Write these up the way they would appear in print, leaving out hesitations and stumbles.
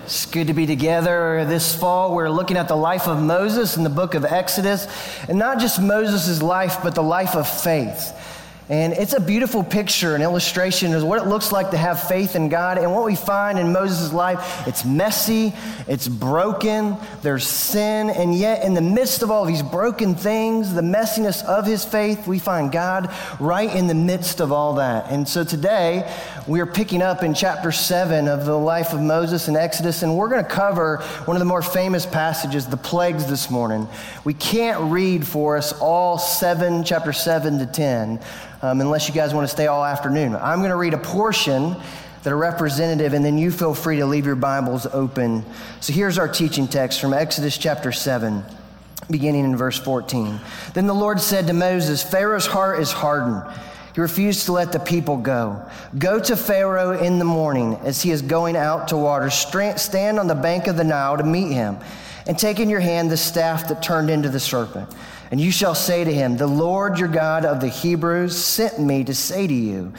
It's good to be together this fall. We're looking at the life of Moses in the book of Exodus, and not just Moses' life, but the life of faith. And it's a beautiful picture, an illustration of what it looks like to have faith in God. And what we find in Moses' life, it's messy, it's broken, there's sin, and yet in the midst of all these broken things, the messiness of his faith, we find God right in the midst of all that. And so today, we are picking up in chapter 7 of the life of Moses in Exodus, and we're going to cover one of the more famous passages, the plagues, this morning. We can't read for us all chapter 7 to 10, unless you guys want to stay all afternoon. I'm going to read a portion that are representative, and then you feel free to leave your Bibles open. So here's our teaching text from Exodus chapter 7, beginning in verse 14. Then the Lord said to Moses, Pharaoh's heart is hardened. He refused to let the people go. Go to Pharaoh in the morning as he is going out to water. Stand on the bank of the Nile to meet him, and take in your hand the staff that turned into the serpent. And you shall say to him, the Lord your God of the Hebrews sent me to say to you,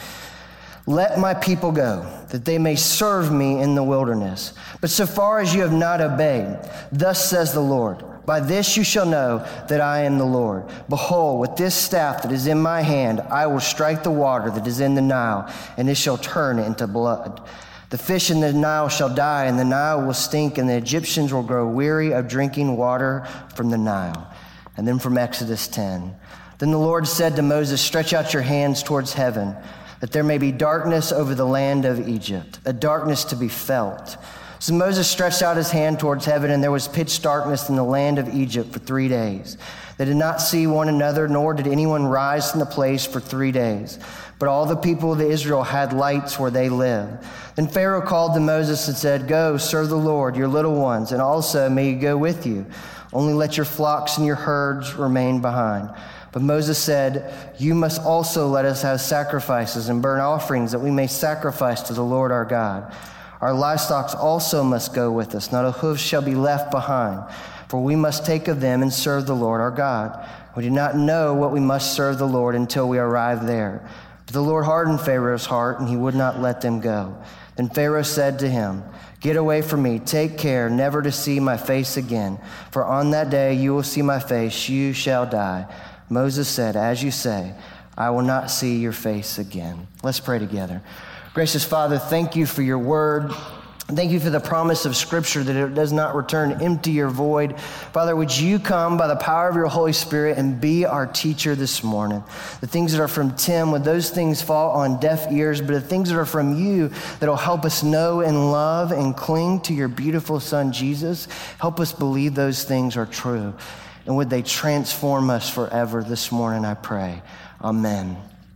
let my people go, that they may serve me in the wilderness. But so far as you have not obeyed, thus says the Lord, by this you shall know that I am the Lord. Behold, with this staff that is in my hand, I will strike the water that is in the Nile, and it shall turn into blood. The fish in the Nile shall die, and the Nile will stink, and the Egyptians will grow weary of drinking water from the Nile. And then from Exodus 10, then the Lord said to Moses, stretch out your hands towards heaven, that there may be darkness over the land of Egypt, a darkness to be felt. So Moses stretched out his hand towards heaven, and there was pitch darkness in the land of Egypt for 3 days. They did not see one another, nor did anyone rise from the place for 3 days. But all the people of Israel had lights where they lived. Then Pharaoh called to Moses and said, go, serve the Lord, your little ones, and also may he go with you. Only let your flocks and your herds remain behind. But Moses said, you must also let us have sacrifices and burnt offerings, that we may sacrifice to the Lord our God. Our livestock also must go with us. Not a hoof shall be left behind, for we must take of them and serve the Lord our God. We did not know what we must serve the Lord until we arrived there. But the Lord hardened Pharaoh's heart, and he would not let them go. Then Pharaoh said to him, get away from me, take care never to see my face again. For on that day you will see my face, you shall die. Moses said, as you say, I will not see your face again. Let's pray together. Gracious Father, thank you for your word. Thank you for the promise of Scripture that it does not return empty or void. Father, would you come by the power of your Holy Spirit and be our teacher this morning? The things that are from Tim, would those things fall on deaf ears, but the things that are from you that will help us know and love and cling to your beautiful Son, Jesus, help us believe those things are true. And would they transform us forever this morning, I pray. Amen.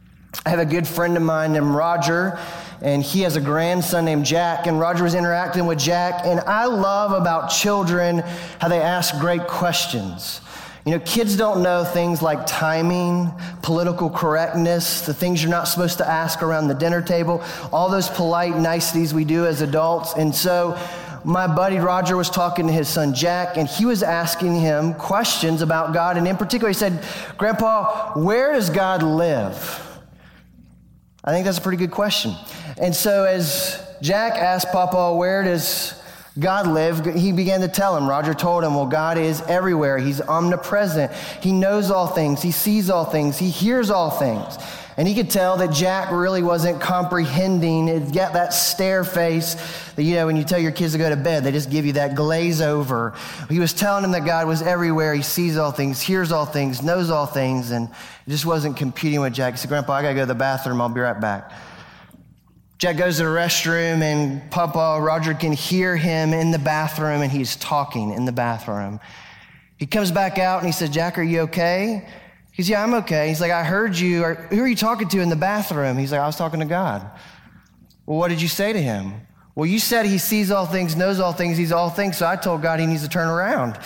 I have a good friend of mine named Roger, and he has a grandson named Jack, and Roger was interacting with Jack, and I love about children how they ask great questions. You know, kids don't know things like timing, political correctness, the things you're not supposed to ask around the dinner table, all those polite niceties we do as adults. And so my buddy Roger was talking to his son Jack, and he was asking him questions about God, and in particular he said, Grandpa, where does God live? I think that's a pretty good question. And so as Jack asked Papa, where does God live? He began to tell him. Roger told him, well, God is everywhere. He's omnipresent. He knows all things. He sees all things. He hears all things. And he could tell that Jack really wasn't comprehending. It got that stare face that, you know, when you tell your kids to go to bed, they just give you that glaze over. He was telling him that God was everywhere. He sees all things, hears all things, knows all things, and it just wasn't computing with Jack. He said, Grandpa, I got to go to the bathroom. I'll be right back. Jack goes to the restroom, and Papa, Roger, can hear him in the bathroom, and he's talking in the bathroom. He comes back out, and he said, Jack, are you okay? He says, yeah, I'm okay. He's like, I heard you. Who are you talking to in the bathroom? He's like, I was talking to God. Well, what did you say to him? Well, you said he sees all things, knows all things, he's all things, so I told God he needs to turn around.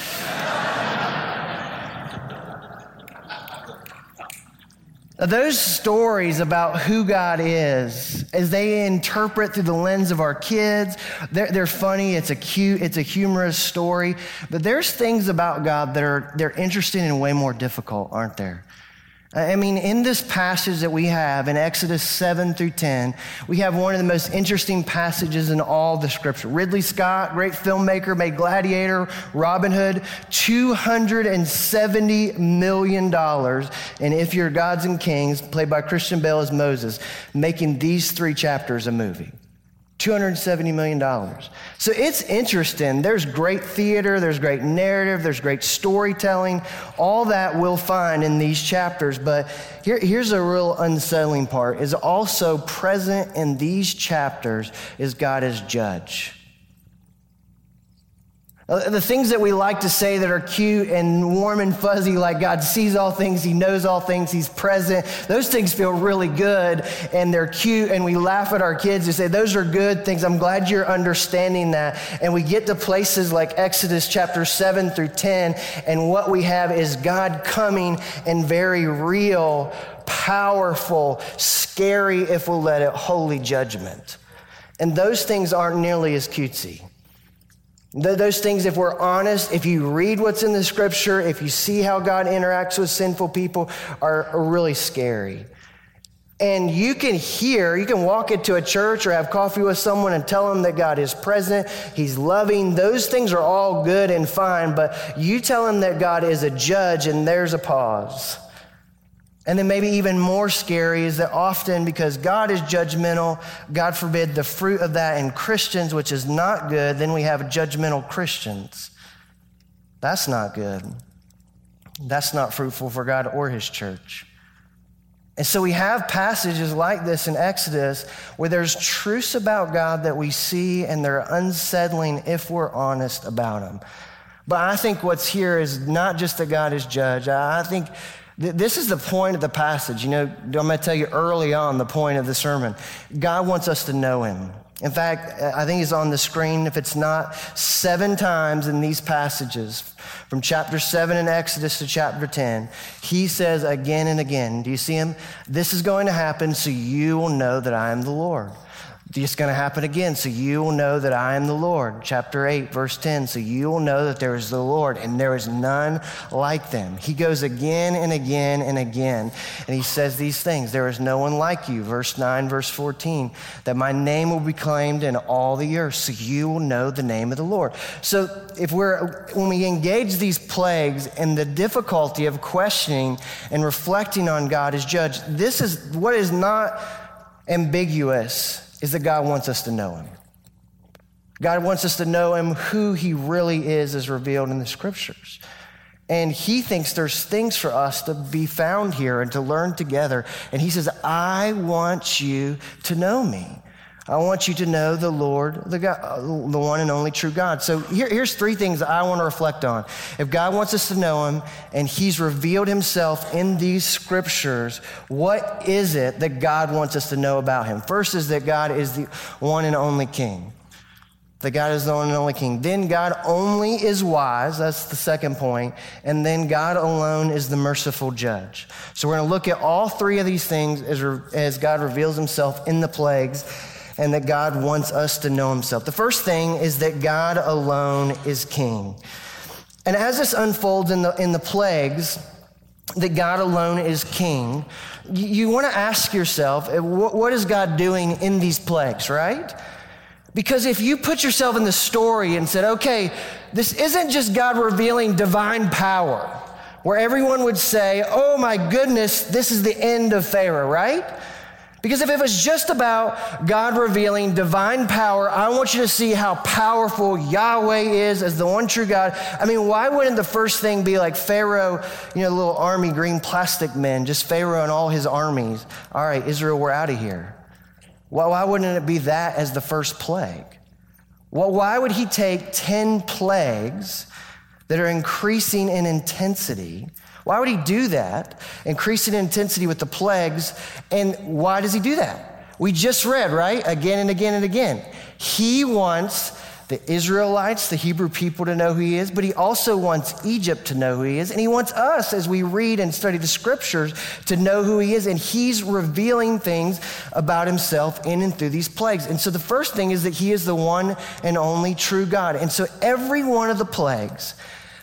Now, those stories about who God is, as they interpret through the lens of our kids, they're funny, it's a humorous story, but there's things about God that they're interesting and way more difficult, aren't there? I mean, in this passage that we have in Exodus 7 through 10, we have one of the most interesting passages in all the scripture. Ridley Scott, great filmmaker, made Gladiator, Robin Hood, $270 million. And If You're Gods and Kings, played by Christian Bale as Moses, making these 3 chapters a movie. $270 million. So it's interesting. There's great theater, there's great narrative, there's great storytelling. All that we'll find in these chapters. But here's a real unsettling part. Is also present in these chapters is God as judge. The things that we like to say that are cute and warm and fuzzy, like God sees all things, he knows all things, he's present, those things feel really good and they're cute, and we laugh at our kids and say, those are good things. I'm glad you're understanding that. And we get to places like Exodus chapter 7 through 10, and what we have is God coming in very real, powerful, scary, if we'll let it, holy judgment. And those things aren't nearly as cutesy. Those things, if we're honest, if you read what's in the scripture, if you see how God interacts with sinful people, are really scary. And you can walk into a church or have coffee with someone and tell them that God is present, he's loving. Those things are all good and fine, but you tell them that God is a judge, and there's a pause. And then maybe even more scary is that often, because God is judgmental, God forbid, the fruit of that in Christians, which is not good, then we have judgmental Christians. That's not good. That's not fruitful for God or his church. And so we have passages like this in Exodus where there's truths about God that we see, and they're unsettling if we're honest about them. But I think what's here is not just that God is judge. I think this is the point of the passage. You know, I'm going to tell you early on the point of the sermon. God wants us to know him. In fact, I think it's on the screen, if it's not, 7 times in these passages, from chapter 7 in Exodus to chapter 10, he says again and again, do you see him? This is going to happen so you will know that I am the Lord. It's going to happen again, so you will know that I am the Lord. Chapter 8, verse 10, so you will know that there is the Lord, and there is none like them. He goes again and again and again, and he says these things. There is no one like you. Verse 9, verse 14, that my name will be claimed in all the earth, so you will know the name of the Lord. So when we engage these plagues and the difficulty of questioning and reflecting on God as judge, this is what is not ambiguous, is that God wants us to know him. God wants us to know him, who he really is as revealed in the scriptures. And he thinks there's things for us to be found here and to learn together. And he says, I want you to know me. I want you to know the Lord, the God, the one and only true God. So here's 3 things that I want to reflect on. If God wants us to know him and he's revealed himself in these scriptures, what is it that God wants us to know about him? First is that God is the one and only King. That God is the one and only King. Then God only is wise. That's the second point. And then God alone is the merciful judge. So we're going to look at all 3 of these things as God reveals himself in the plagues, and that God wants us to know himself. The first thing is that God alone is king. And as this unfolds in the plagues, that God alone is king, you want to ask yourself, what is God doing in these plagues, right? Because if you put yourself in the story and said, okay, this isn't just God revealing divine power, where everyone would say, oh my goodness, this is the end of Pharaoh, right? Because if it was just about God revealing divine power, I want you to see how powerful Yahweh is as the one true God. I mean, why wouldn't the first thing be like Pharaoh, little army, green plastic men, just Pharaoh and all his armies? All right, Israel, we're out of here. Well, why wouldn't it be that as the first plague? Well, why would he take 10 plagues that are increasing in intensity? Why would he do that, increasing in intensity with the plagues? And why does he do that? We just read, right? Again and again and again. He wants the Israelites, the Hebrew people, to know who he is, but he also wants Egypt to know who he is. And he wants us, as we read and study the scriptures, to know who he is. And he's revealing things about himself in and through these plagues. And so the first thing is that he is the one and only true God. And so every one of the plagues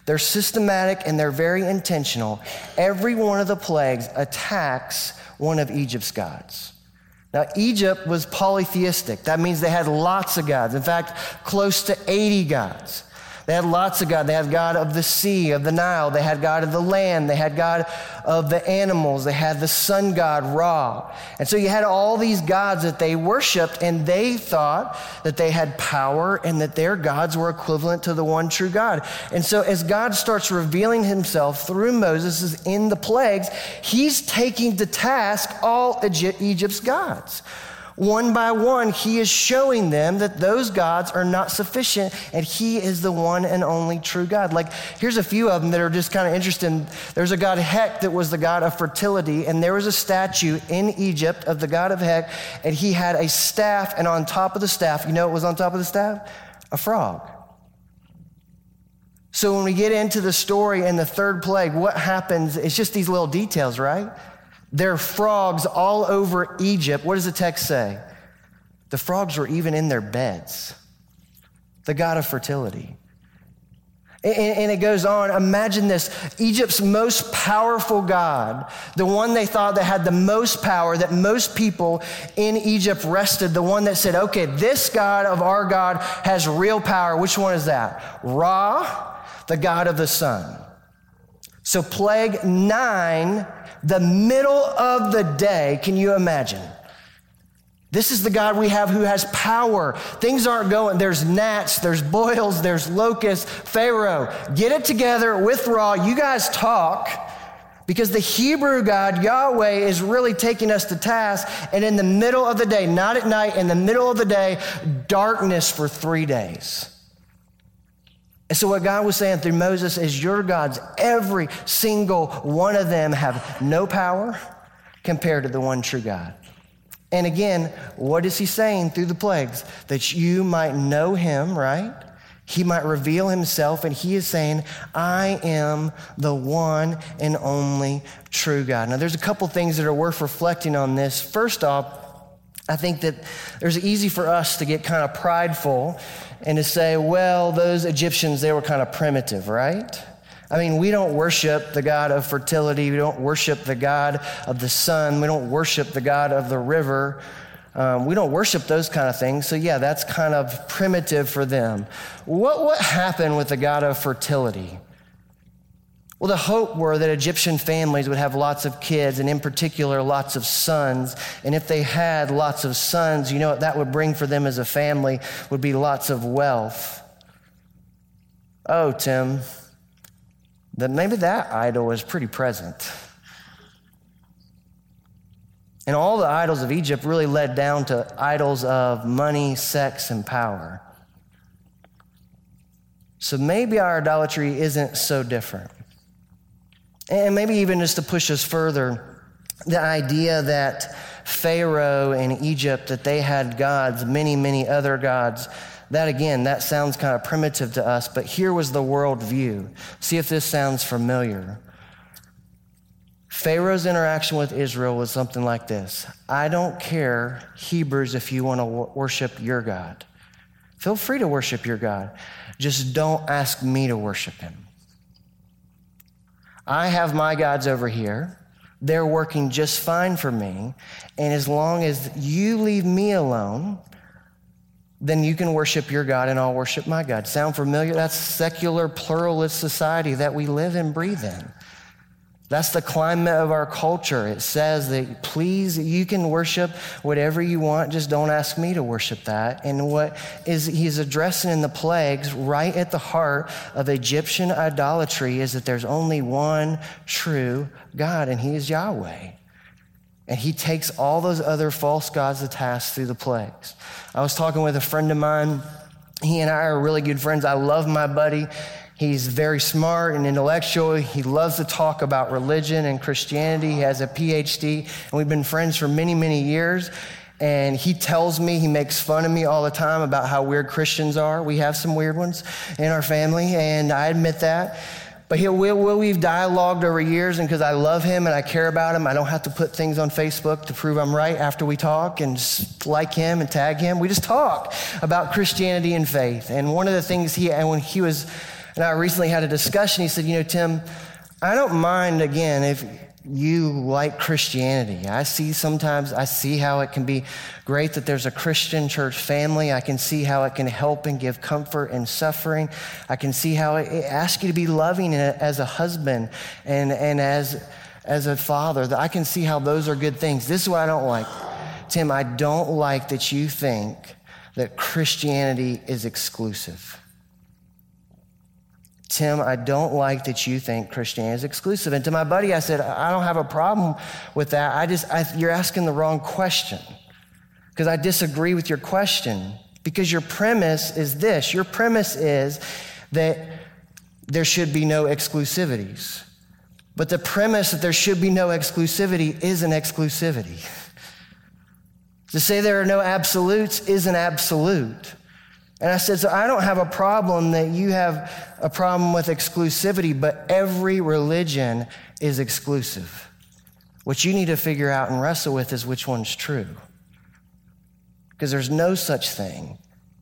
They're systematic and they're very intentional. Every one of the plagues attacks one of Egypt's gods. Now, Egypt was polytheistic. That means they had lots of gods. In fact, close to 80 gods. They had lots of gods. They had God of the sea, of the Nile. They had God of the land. They had God of the animals. They had the sun god, Ra. And so you had all these gods that they worshiped, and they thought that they had power and that their gods were equivalent to the one true God. And so as God starts revealing himself through Moses in the plagues, he's taking to task all Egypt's gods. One by one, he is showing them that those gods are not sufficient and he is the one and only true God. Like, here's a few of them that are just kind of interesting. There's a god Hek that was the god of fertility, and there was a statue in Egypt of the god of Hek, and he had a staff, and on top of the staff, you know what was on top of the staff? A frog. So when we get into the story and the third plague, what happens? It's just these little details, right? There are frogs all over Egypt. What does the text say? The frogs were even in their beds. The god of fertility. And it goes on. Imagine this. Egypt's most powerful god, the one they thought that had the most power, that most people in Egypt rested, the one that said, okay, this God of our God has real power. Which one is that? Ra, the god of the sun. So plague 9, the middle of the day, can you imagine? This is the God we have who has power. Things aren't going. There's gnats, there's boils, there's locusts. Pharaoh, get it together with Ra. You guys talk, because the Hebrew God, Yahweh, is really taking us to task. And in the middle of the day, not at night, in the middle of the day, darkness for 3 days. And so what God was saying through Moses is your gods, every single one of them have no power compared to the one true God. And again, what is he saying through the plagues? That you might know him, right? He might reveal himself, and he is saying, I am the one and only true God. Now, there's a couple things that are worth reflecting on this. First off, I think that there's easy for us to get kind of prideful and to say, well, those Egyptians, they were kind of primitive, right? I mean, we don't worship the God of fertility. We don't worship the God of the sun. We don't worship the God of the river. We don't worship those kind of things. So yeah, that's kind of primitive for them. What happened with the God of fertility? Well, the hope were that Egyptian families would have lots of kids, and in particular, lots of sons. And if they had lots of sons, you know what that would bring for them as a family would be lots of wealth. Oh, Tim, then maybe that idol is pretty present. And all the idols of Egypt really led down to idols of money, sex, and power. So maybe our idolatry isn't so different. And maybe even just to push us further, the idea that Pharaoh and Egypt, that they had gods, many, many other gods, that again, that sounds kind of primitive to us, but here was the worldview. See if this sounds familiar. Pharaoh's interaction with Israel was something like this. I don't care, Hebrews, if you want to worship your God. Feel free to worship your God. Just don't ask me to worship him. I have my gods over here. They're working just fine for me. And as long as you leave me alone, then you can worship your God and I'll worship my God. Sound familiar? That's secular pluralist society that we live and breathe in. That's the climate of our culture. It says that, please, you can worship whatever you want, just don't ask me to worship that. And what is he's addressing in the plagues, right at the heart of Egyptian idolatry, is that there's only one true God, and he is Yahweh. And he takes all those other false gods to task through the plagues. I was talking with a friend of mine. He and I are really good friends. I love my buddy. He's very smart and intellectual. He loves to talk about religion and Christianity. He has a PhD, and we've been friends for many, many years. And he tells me, he makes fun of me all the time about how weird Christians are. We have some weird ones in our family, and I admit that. But we've dialogued over years, and because I love him and I care about him, I don't have to put things on Facebook to prove I'm right after we talk and just like him and tag him. We just talk about Christianity and faith. And one of the things when he was And I recently had a discussion. He said, Tim, I don't mind, again, if you like Christianity. I see how it can be great that there's a Christian church family. I can see how it can help and give comfort in suffering. I can see how it asks you to be loving as a husband and as a father. I can see how those are good things. This is what I don't like. Tim, I don't like that you think that Christianity is exclusive. Tim, I don't like that you think Christianity is exclusive. And to my buddy, I said, I don't have a problem with that. You're asking the wrong question, because I disagree with your question, because your premise is this. Your premise is that there should be no exclusivities. But the premise that there should be no exclusivity is an exclusivity. To say there are no absolutes is an absolute. And I said, so I don't have a problem that you have a problem with exclusivity, but every religion is exclusive. What you need to figure out and wrestle with is which one's true. Because there's no such thing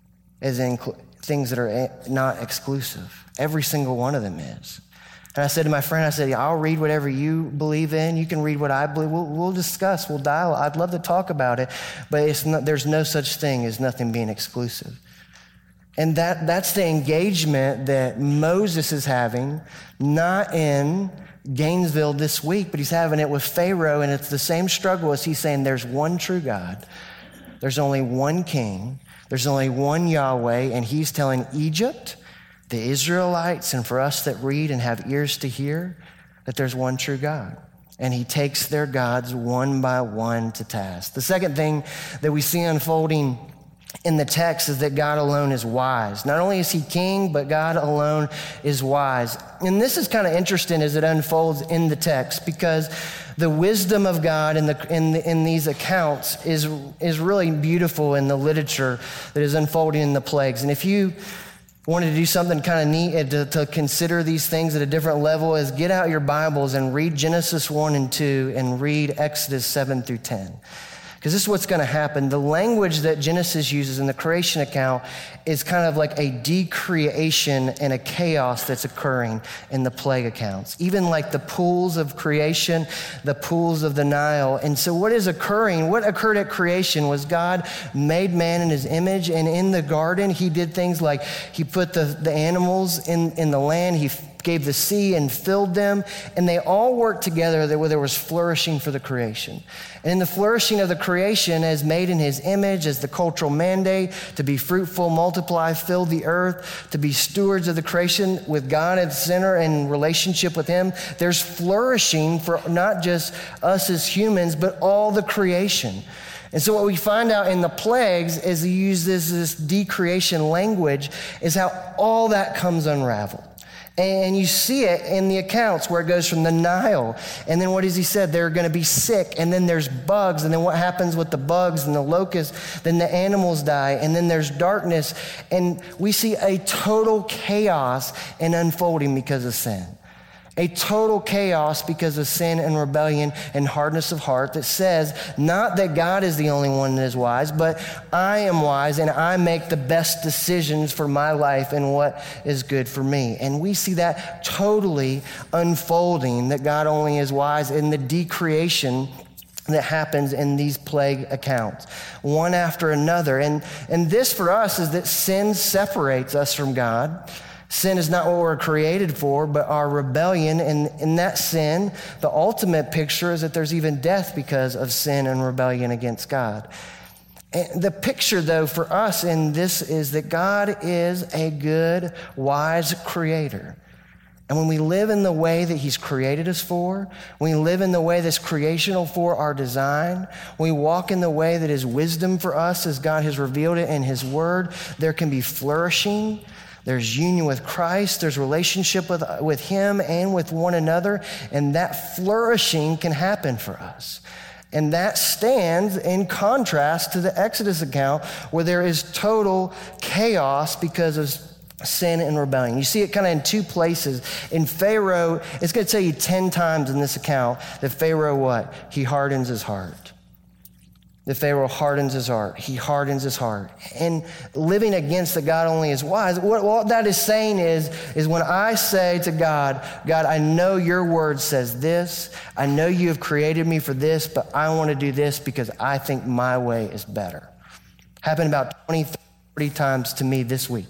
as things that are not exclusive. Every single one of them is. And I said to my friend, I'll read whatever you believe in. You can read what I believe. We'll discuss, we'll dialogue. I'd love to talk about it, but there's no such thing as nothing being exclusive. And that's the engagement that Moses is having, not in Gainesville this week, but he's having it with Pharaoh, and it's the same struggle as he's saying there's one true God. There's only one king. There's only one Yahweh, and he's telling Egypt, the Israelites, and for us that read and have ears to hear, that there's one true God. And he takes their gods one by one to task. The second thing that we see unfolding in the text is that God alone is wise. Not only is he king, but God alone is wise. And this is kind of interesting as it unfolds in the text, because the wisdom of God in these accounts is really beautiful in the literature that is unfolding in the plagues. And if you wanted to do something kind of neat to consider these things at a different level, is get out your Bibles and read Genesis 1 and 2 and read Exodus 7 through 10. Because this is what's going to happen. The language that Genesis uses in the creation account is kind of like a decreation and a chaos that's occurring in the plague accounts. Even like the pools of creation, the pools of the Nile. And so what is occurring, what occurred at creation was God made man in his image. And in the garden, he did things like he put the animals in the land. He gave the sea and filled them, and they all worked together where there was flourishing for the creation. And in the flourishing of the creation, as made in his image, as the cultural mandate to be fruitful, multiply, fill the earth, to be stewards of the creation with God at the center and relationship with him, there's flourishing for not just us as humans, but all the creation. And so what we find out in the plagues, as he uses this decreation language, is how all that comes unraveled. And you see it in the accounts where it goes from the Nile. And then what has he said? They're going to be sick. And then there's bugs. And then what happens with the bugs and the locusts? Then the animals die. And then there's darkness. And we see a total chaos and unfolding because of sin. A total chaos because of sin and rebellion and hardness of heart that says not that God is the only one that is wise, but I am wise and I make the best decisions for my life and what is good for me. And we see that totally unfolding, that God only is wise in the decreation that happens in these plague accounts, one after another. And this for us is that sin separates us from God. Sin is not what we're created for, but our rebellion. And in that sin, the ultimate picture is that there's even death because of sin and rebellion against God. And the picture, though, for us in this is that God is a good, wise creator. And when we live in the way that he's created us for, when we live in the way that's creational for our design, when we walk in the way that is wisdom for us as God has revealed it in his word, there can be flourishing. There's union with Christ. There's relationship with him and with one another. And that flourishing can happen for us. And that stands in contrast to the Exodus account where there is total chaos because of sin and rebellion. You see it kind of in two places. In Pharaoh, it's going to tell you 10 times in this account that Pharaoh what? He hardens his heart. The Pharaoh hardens his heart. He hardens his heart. And living against that God only is wise, what that is saying is when I say to God, God, I know your word says this. I know you have created me for this, but I want to do this because I think my way is better. Happened about 20, 30 times to me this week.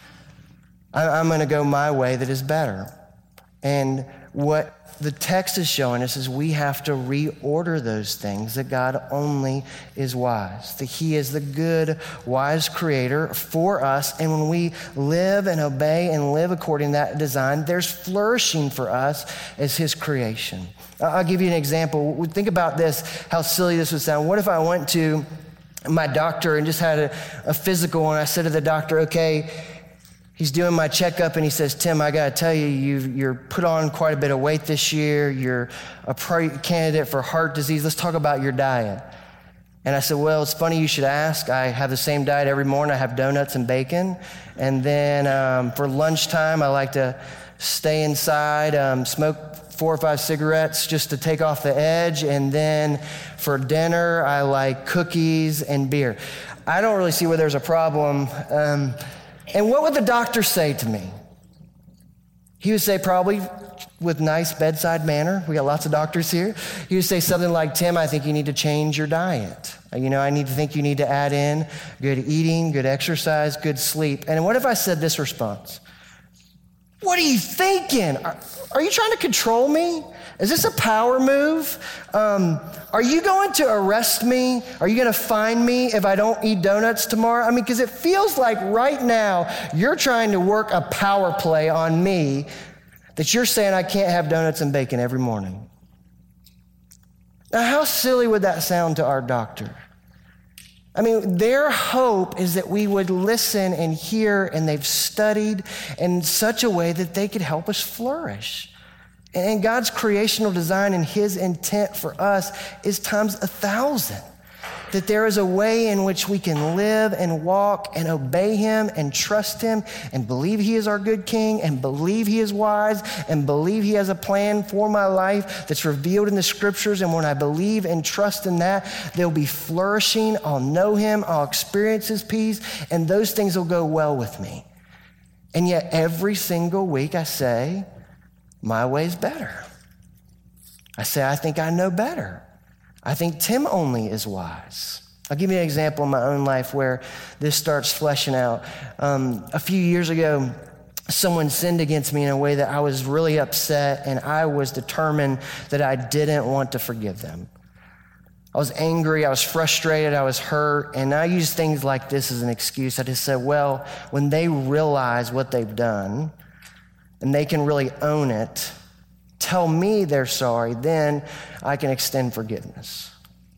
I'm going to go my way that is better. And what the text is showing us is we have to reorder those things, that God only is wise, that he is the good, wise creator for us. And when we live and obey and live according to that design, there's flourishing for us as his creation. I'll give you an example. Think about this, how silly this would sound. What if I went to my doctor and just had a physical and I said to the doctor, okay, he's doing my checkup and he says, Tim, I got to tell you, you're put on quite a bit of weight this year. You're a candidate for heart disease. Let's talk about your diet. And I said, well, it's funny you should ask. I have the same diet every morning. I have donuts and bacon. And then for lunchtime, I like to stay inside, smoke 4 or 5 cigarettes just to take off the edge. And then for dinner, I like cookies and beer. I don't really see where there's a problem. And what would the doctor say to me? He would say, probably with nice bedside manner, we got lots of doctors here, he would say something like, Tim, I think you need to change your diet. I think you need to add in good eating, good exercise, good sleep. And what if I said this response? What are you thinking? Are you trying to control me? Is this a power move? Are you going to arrest me? Are you going to fine me if I don't eat donuts tomorrow? Because it feels like right now you're trying to work a power play on me that you're saying I can't have donuts and bacon every morning. Now, how silly would that sound to our doctor? Their hope is that we would listen and hear, and they've studied in such a way that they could help us flourish. And God's creational design and his intent for us is times 1,000. That there is a way in which we can live and walk and obey him and trust him and believe he is our good king and believe he is wise and believe he has a plan for my life that's revealed in the scriptures. And when I believe and trust in that, there'll be flourishing. I'll know him. I'll experience his peace, and those things will go well with me. And yet every single week I say, my way's better. I say, I think I know better. I think Tim only is wise. I'll give you an example in my own life where this starts fleshing out. A few years ago, someone sinned against me in a way that I was really upset, and I was determined that I didn't want to forgive them. I was angry, I was frustrated, I was hurt, and I used things like this as an excuse. I just said, well, when they realize what they've done, and they can really own it, tell me they're sorry, then I can extend forgiveness.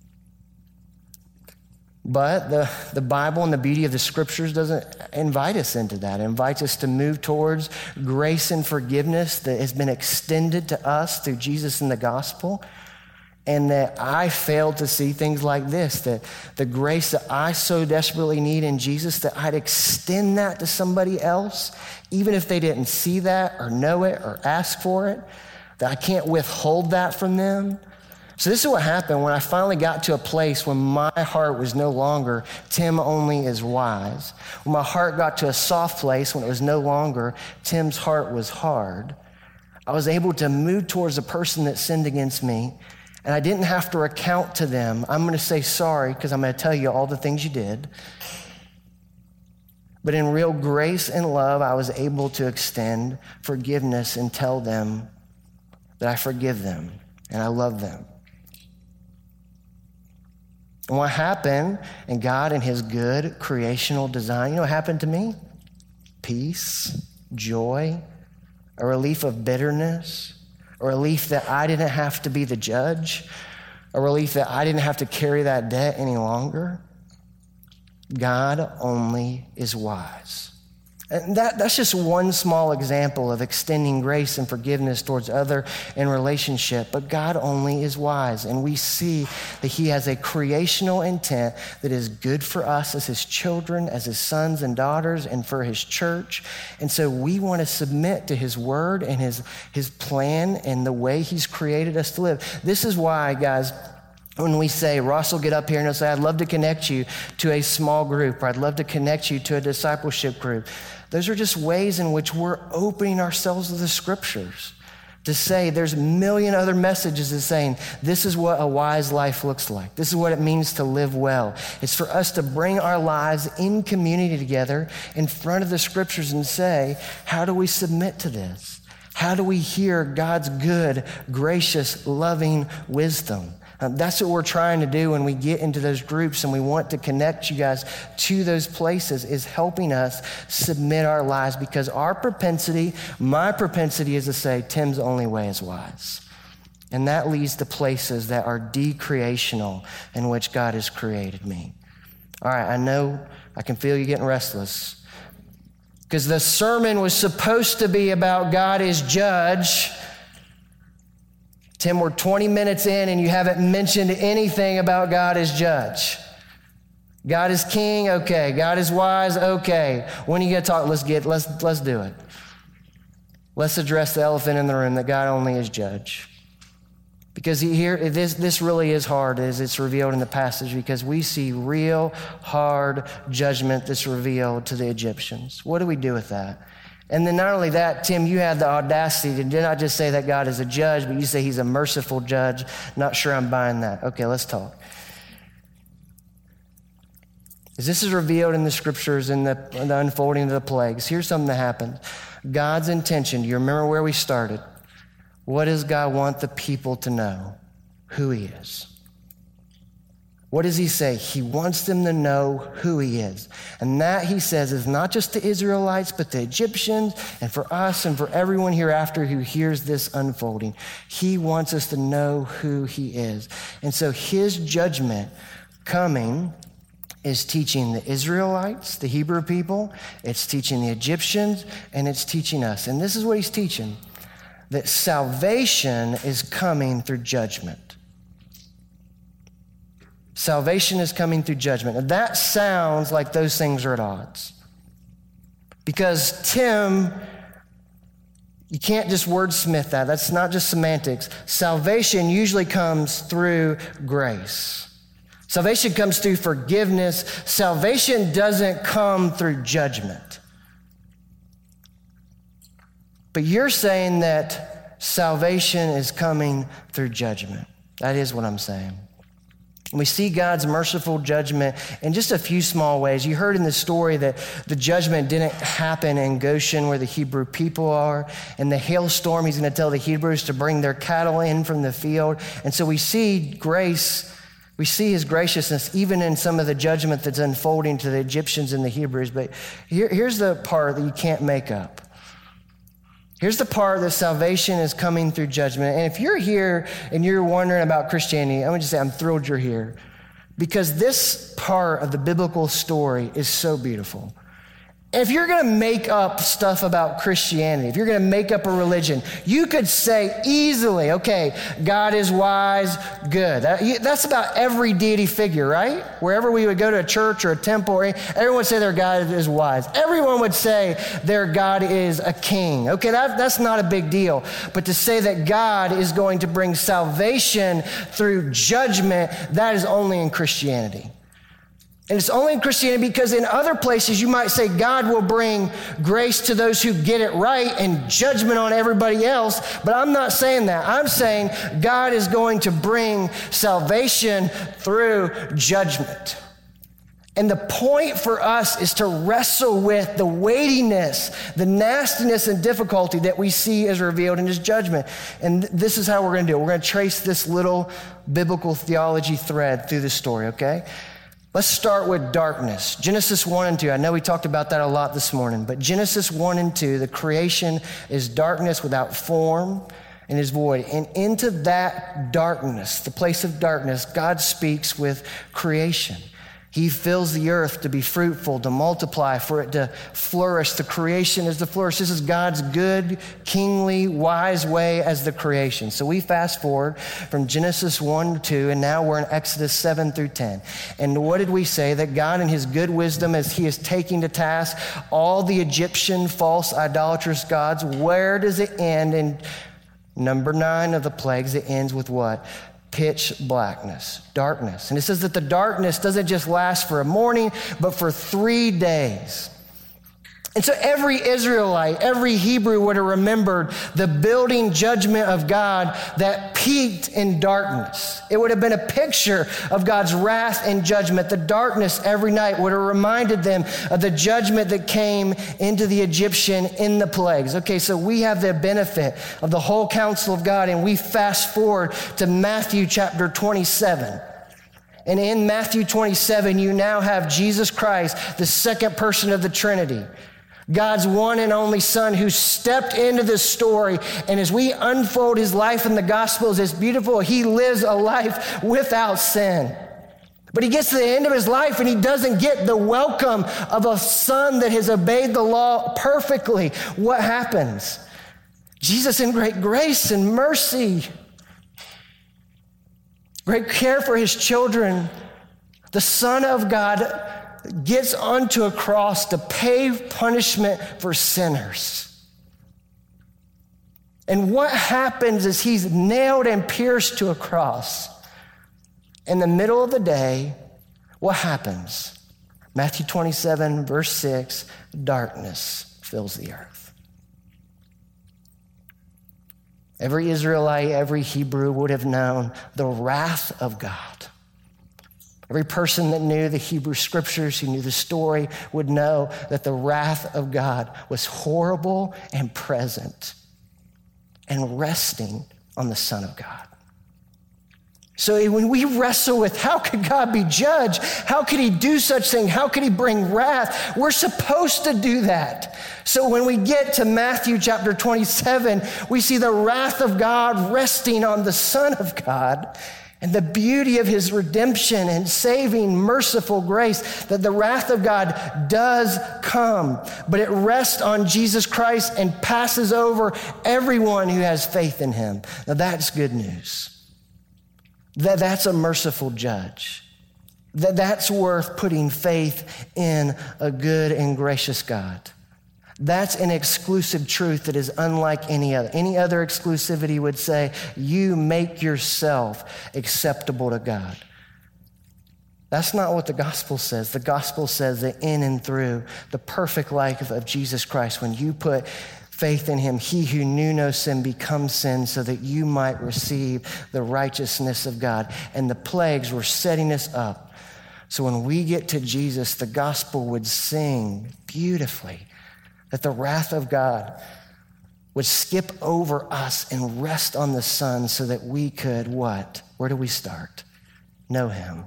But the Bible and the beauty of the scriptures doesn't invite us into that. It invites us to move towards grace and forgiveness that has been extended to us through Jesus and the gospel. And that I failed to see things like this, that the grace that I so desperately need in Jesus, that I'd extend that to somebody else, even if they didn't see that or know it or ask for it, that I can't withhold that from them. So this is what happened when I finally got to a place when my heart was no longer, Tim only is wise. When my heart got to a soft place, when it was no longer, Tim's heart was hard, I was able to move towards the person that sinned against me. And I didn't have to recount to them, I'm going to say sorry because I'm going to tell you all the things you did. But in real grace and love, I was able to extend forgiveness and tell them that I forgive them and I love them. And what happened, and God in his good creational design, you know what happened to me? Peace, joy, a relief of bitterness, a relief that I didn't have to be the judge, a relief that I didn't have to carry that debt any longer. God only is wise. And that's just one small example of extending grace and forgiveness towards other in relationship. But God only is wise. And we see that he has a creational intent that is good for us as his children, as his sons and daughters, and for his church. And so we want to submit to his word and his plan and the way he's created us to live. This is why, guys, When we say, Ross will get up here and he'll say, I'd love to connect you to a small group, or I'd love to connect you to a discipleship group. Those are just ways in which we're opening ourselves to the scriptures to say there's a million other messages that's saying this is what a wise life looks like. This is what it means to live well. It's for us to bring our lives in community together in front of the scriptures and say, how do we submit to this? How do we hear God's good, gracious, loving wisdom? That's what we're trying to do when we get into those groups and we want to connect you guys to those places, is helping us submit our lives, because our propensity, my propensity, is to say, Tim's only way is wise. And that leads to places that are decreational, in which God has created me. All right, I know I can feel you getting restless, because the sermon was supposed to be about God is judge. Tim, we're 20 minutes in and you haven't mentioned anything about God as judge. God is king, okay. God is wise, okay. When are you going to talk? Let's do it. Let's address the elephant in the room, that God only is judge. Because this really is hard as it's revealed in the passage, because we see real hard judgment that's revealed to the Egyptians. What do we do with that? And then not only that, Tim, you had the audacity to not just say that God is a judge, but you say he's a merciful judge. Not sure I'm buying that. Okay, let's talk. As this is revealed in the scriptures, in the unfolding of the plagues, here's something that happened. God's intention, do you remember where we started? What does God want the people to know? Who he is. What does he say? He wants them to know who he is. And that, he says, is not just the Israelites, but the Egyptians, and for us and for everyone hereafter who hears this unfolding. He wants us to know who he is. And so his judgment coming is teaching the Israelites, the Hebrew people, it's teaching the Egyptians, and it's teaching us. And this is what he's teaching, that salvation is coming through judgment. Salvation is coming through judgment. And that sounds like those things are at odds. Because Tim, you can't just wordsmith that. That's not just semantics. Salvation usually comes through grace. Salvation comes through forgiveness. Salvation doesn't come through judgment. But you're saying that salvation is coming through judgment. That is what I'm saying. We see God's merciful judgment in just a few small ways. You heard in the story that the judgment didn't happen in Goshen, where the Hebrew people are. In the hailstorm, he's going to tell the Hebrews to bring their cattle in from the field. And so we see grace, we see his graciousness even in some of the judgment that's unfolding to the Egyptians and the Hebrews. But here's the part that you can't make up. Here's the part that salvation is coming through judgment. And if you're here and you're wondering about Christianity, I'm going to just say I'm thrilled you're here, because this part of the biblical story is so beautiful. And if you're going to make up stuff about Christianity, if you're going to make up a religion, you could say easily, okay, God is wise, good. That's about every deity figure, right? Wherever we would go to a church or a temple, everyone would say their God is wise. Everyone would say their God is a king. Okay, that's not a big deal. But to say that God is going to bring salvation through judgment, that is only in Christianity. And it's only in Christianity, because in other places you might say God will bring grace to those who get it right and judgment on everybody else. But I'm not saying that. I'm saying God is going to bring salvation through judgment. And the point for us is to wrestle with the weightiness, the nastiness and difficulty that we see as revealed in his judgment. And this is how we're going to do it. We're going to trace this little biblical theology thread through the story, okay? Let's start with darkness. Genesis 1 and 2. I know we talked about that a lot this morning, but Genesis 1 and 2, the creation is darkness without form and is void. And into that darkness, the place of darkness, God speaks with creation. He fills the earth to be fruitful, to multiply, for it to flourish. The creation is to flourish. This is God's good, kingly, wise way as the creation. So we fast forward from Genesis 1 to 2, and now we're in Exodus 7 through 10. And what did we say? That God in his good wisdom, as he is taking to task all the Egyptian false idolatrous gods, where does it end? In number 9 of the plagues, it ends with what? pitch blackness, darkness. And it says that the darkness doesn't just last for a morning, but for 3 days. And so every Israelite, every Hebrew would have remembered the building judgment of God that peaked in darkness. It would have been a picture of God's wrath and judgment. The darkness every night would have reminded them of the judgment that came into the Egyptian in the plagues. Okay, so we have the benefit of the whole counsel of God, and we fast forward to Matthew chapter 27. And in Matthew 27, you now have Jesus Christ, the second person of the Trinity, God's one and only Son, who stepped into this story. And as we unfold his life in the Gospels, it's beautiful. He lives a life without sin. But he gets to the end of his life and he doesn't get the welcome of a son that has obeyed the law perfectly. What happens? Jesus, in great grace and mercy, great care for his children, the Son of God gets onto a cross to pay punishment for sinners. And what happens is he's nailed and pierced to a cross. In the middle of the day, what happens? Matthew 27, verse 6, darkness fills the earth. Every Israelite, every Hebrew would have known the wrath of God. Every person that knew the Hebrew scriptures, who knew the story, would know that the wrath of God was horrible and present and resting on the Son of God. So when we wrestle with how could God be judged? How could he do such thing? How could he bring wrath? We're supposed to do that. So when we get to Matthew chapter 27, we see the wrath of God resting on the Son of God, and the beauty of his redemption and saving, merciful grace, that the wrath of God does come, but it rests on Jesus Christ and passes over everyone who has faith in him. Now that's good news. That's a merciful judge. That's worth putting faith in a good and gracious God. That's an exclusive truth that is unlike any other. Any other exclusivity would say, you make yourself acceptable to God. That's not what the gospel says. The gospel says that in and through the perfect life of Jesus Christ, when you put faith in him, he who knew no sin becomes sin so that you might receive the righteousness of God. And the plagues were setting us up. So when we get to Jesus, the gospel would sing beautifully that the wrath of God would skip over us and rest on the Son so that we could what? Where do we start? Know him.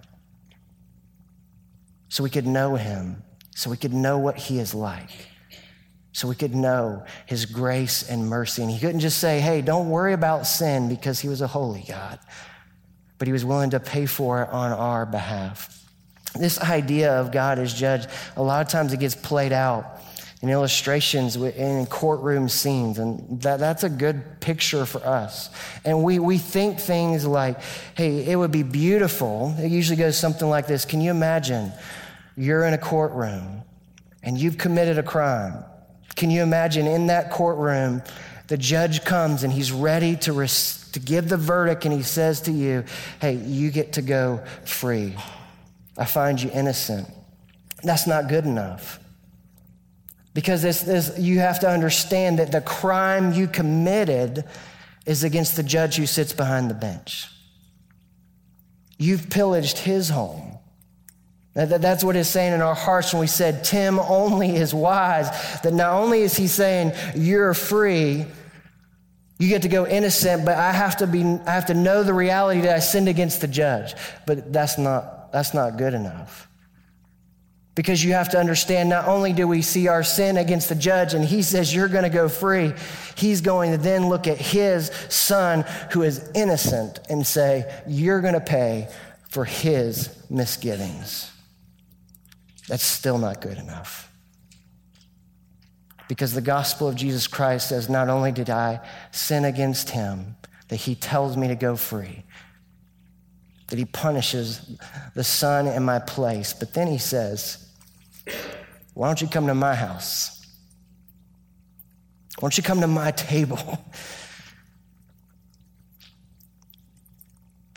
So we could know him. So we could know what he is like. So we could know his grace and mercy. And he couldn't just say, hey, don't worry about sin, because he was a holy God. But he was willing to pay for it on our behalf. This idea of God as judge, a lot of times it gets played out in illustrations in courtroom scenes, and that's a good picture for us. And we think things like, hey, it would be beautiful. It usually goes something like this. Can you imagine you're in a courtroom and you've committed a crime? Can you imagine in that courtroom, the judge comes and he's ready to give the verdict, and he says to you, hey, you get to go free. I find you innocent. That's not good enough. Because you have to understand that the crime you committed is against the judge who sits behind the bench. You've pillaged his home. That's what it's saying in our hearts when we said Tim only is wise. That not only is he saying you're free, you get to go innocent, but I have to know the reality that I sinned against the judge. But that's not good enough. Because you have to understand, not only do we see our sin against the judge and he says you're going to go free, he's going to then look at his son who is innocent and say, you're going to pay for his misgivings. That's still not good enough. Because the gospel of Jesus Christ says, not only did I sin against him, that he tells me to go free, that he punishes the son in my place, but then he says, why don't you come to my house? Why don't you come to my table?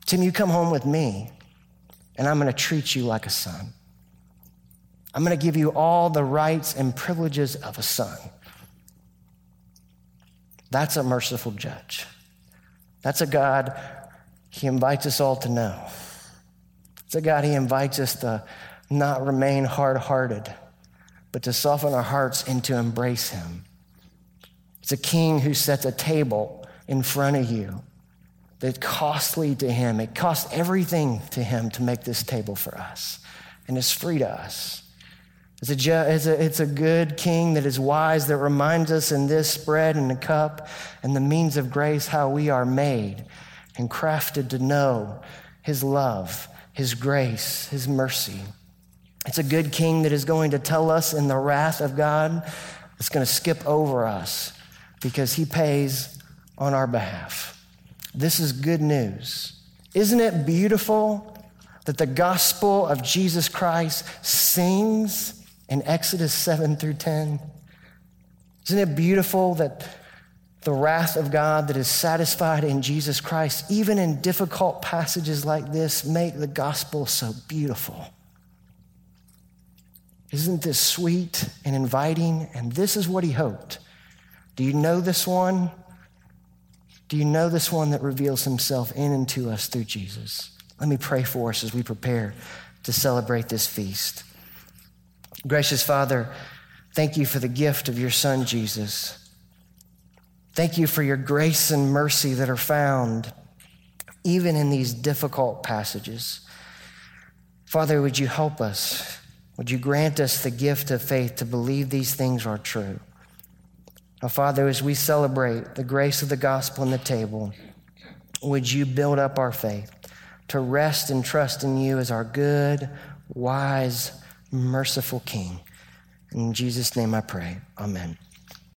Tim, you come home with me, and I'm going to treat you like a son. I'm going to give you all the rights and privileges of a son. That's a merciful judge. That's a God he invites us all to know. It's a God he invites us to not remain hard-hearted, but to soften our hearts and to embrace him. It's a king who sets a table in front of you that's costly to him. It costs everything to him to make this table for us, and it's free to us. It's a good king that is wise, that reminds us in this bread and the cup and the means of grace how we are made and crafted to know his love, his grace, his mercy. It's a good king that is going to tell us in the wrath of God, it's going to skip over us because he pays on our behalf. This is good news. Isn't it beautiful that the gospel of Jesus Christ sings in Exodus 7-10? Isn't it beautiful that the wrath of God that is satisfied in Jesus Christ, even in difficult passages like this, make the gospel so beautiful? Isn't this sweet and inviting? And this is what he hoped. Do you know this one? Do you know this one that reveals himself in and to us through Jesus? Let me pray for us as we prepare to celebrate this feast. Gracious Father, thank you for the gift of your Son, Jesus. Thank you for your grace and mercy that are found even in these difficult passages. Father, would you help us? Would you grant us the gift of faith to believe these things are true? Now, Father, as we celebrate the grace of the gospel on the table, would you build up our faith to rest and trust in you as our good, wise, merciful King. In Jesus' name I pray, amen.